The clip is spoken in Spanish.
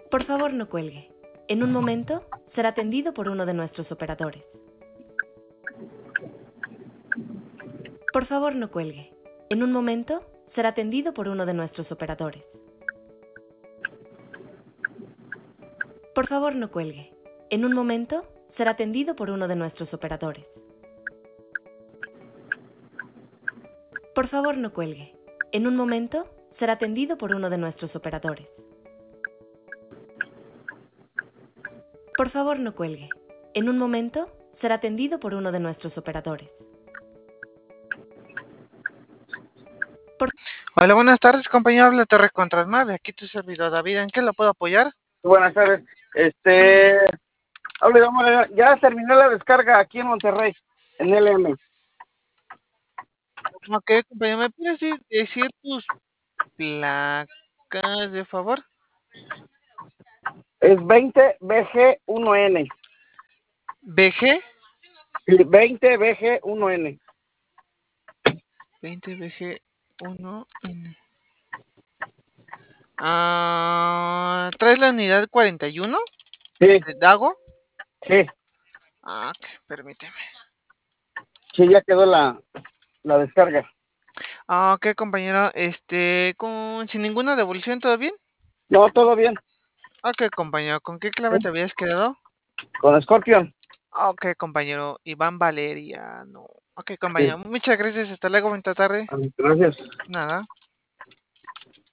Por favor, no cuelgue. En un momento será atendido por uno de nuestros operadores. Por favor, no cuelgue. En un momento será atendido por uno de nuestros operadores. Por favor, no cuelgue. En un momento será atendido por uno de nuestros operadores. Por favor, no cuelgue. En un momento será atendido por uno de nuestros operadores. Por favor, no cuelgue. En un momento será atendido por uno de nuestros operadores. Hola, buenas tardes, compañero. Habla Torre Contra de aquí tu servidor David. ¿En qué lo puedo apoyar? Buenas tardes. Ya terminé la descarga aquí en Monterrey, en LM. Ok, compañero, ¿me puedes decir tus placas, de favor? Es 20BG1N. ¿BG? 20BG1N. 20BG1N. ¿Traes la unidad 41? Sí, ¿De Dago? sí, Ok, permíteme. sí, ya quedó la descarga. Ok, compañero, sin ninguna devolución, ¿todo bien? No, todo bien. Ok, compañero, ¿con qué clave te habías quedado? Con Scorpion. Ok, compañero, Iván Valeriano. Ok, Sí. compañero, muchas gracias. Hasta luego, buena tarde. Gracias. Nada.